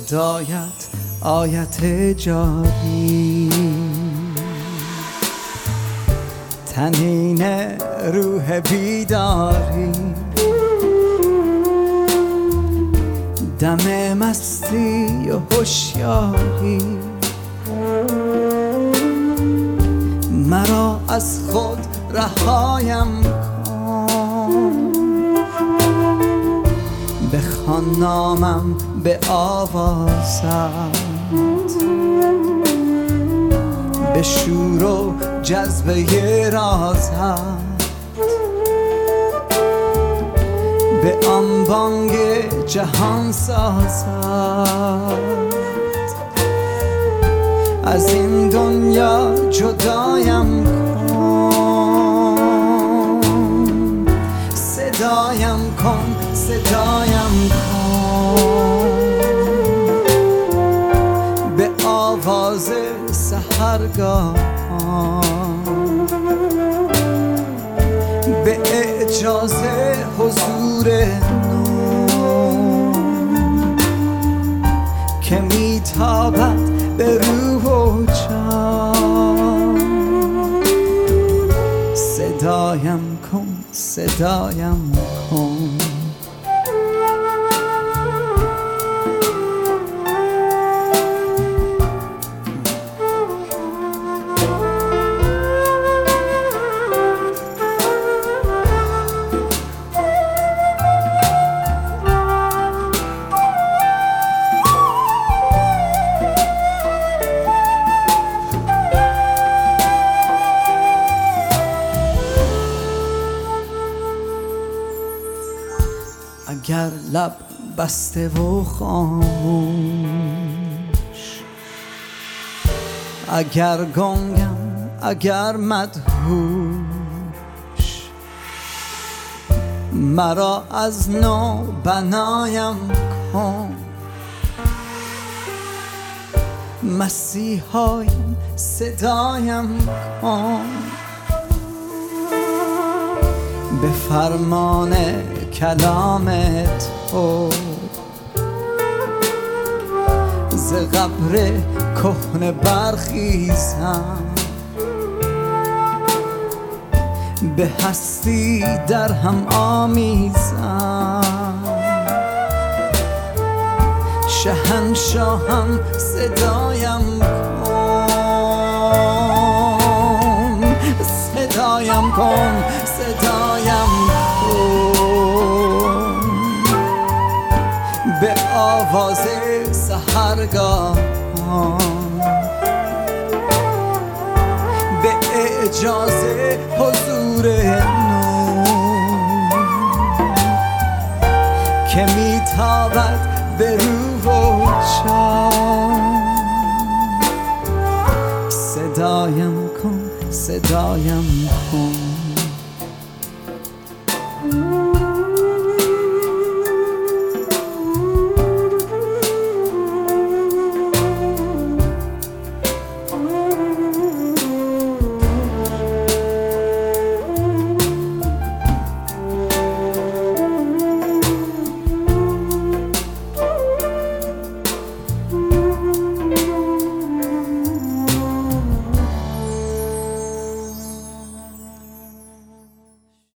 صدایت آیت جاری، طنین روح بیداری، دم مستی و هوشیاری، مرا از خود رهایم کن، بخوان نامم به آوازت، به شور و جذبه رازت، به آن بانگ جهان سازت، از این دنیا جدایم کن، صدایم کن، صدایم کن، به آواز سحرگاهان، به اعجاز حضور نور که میتابد به روح و جان. صدایم کن، صدایم کن، اگر لب بسته و خاموش، اگر گنگم، اگر مدهوش، مرا از نو بنایم کن، مسیحایم صدایم کن، به فرمان کلام تو ز قبر کهنه برخیزم، به هستی در هم آمیزم، شهنشاهم صدایم کن، صدایم کن، صدایم کن، به آواز سحرگاهان، به اعجاز حضور نور که میتابد به روح و جان. صدایم کن، صدایم کن.